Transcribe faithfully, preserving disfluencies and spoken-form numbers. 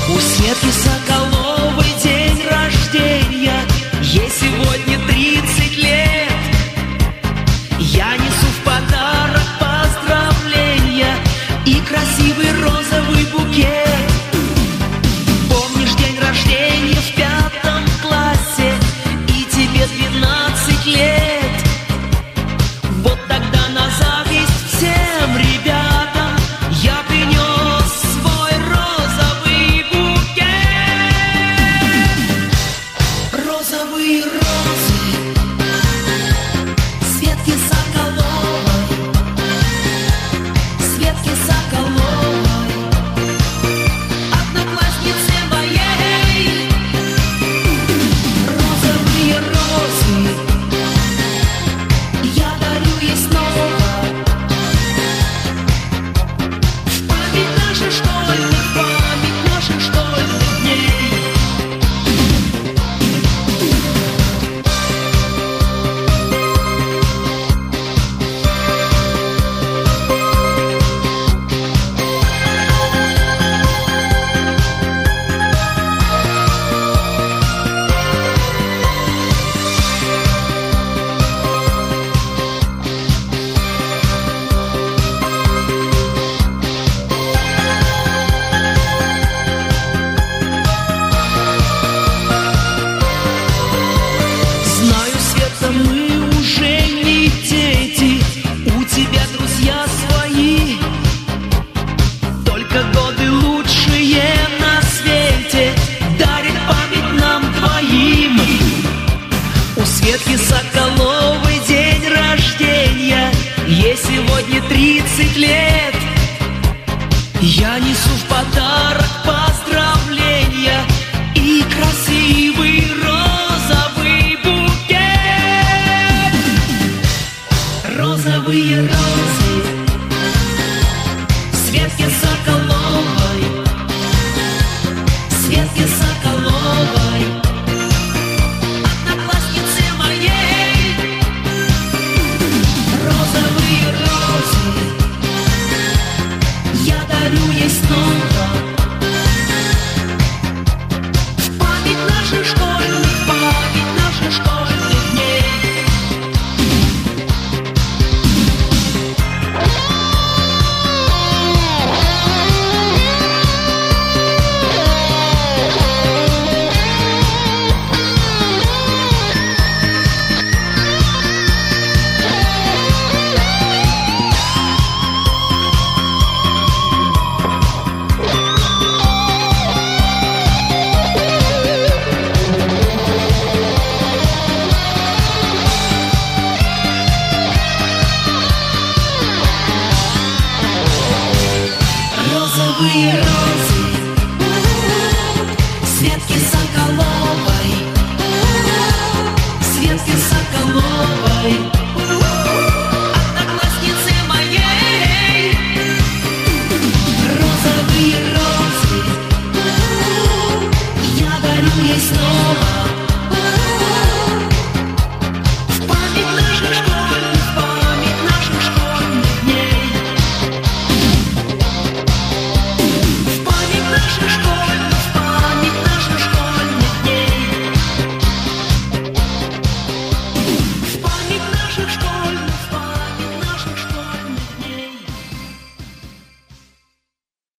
У Светки Соколовой день рождения, ей сегодня тридцать лет. Я несу в подарок поздравления и красивый розовый букет. Помнишь день рождения в пятом классе, и тебе двенадцать лет? Вот тогда на зависть всем ребятам я принес свой розовый букет. Розовые розы Светки Соколовой, Светки Соколовой, однокласснице моей. Розовые розы я дарю ей снова, в память наших школьных, в память наших школьных дней. Знаю, Света, мы уже не дети, у тебя друзья свои, только годы лучшие на свете дарит память нам двоим. У Светки Соколовой день рождения, ей сегодня тридцать лет. Я несу в подарок поздравления и красивый розовый букет. Розовые розы Светки Соколовой, Светки Соколовой.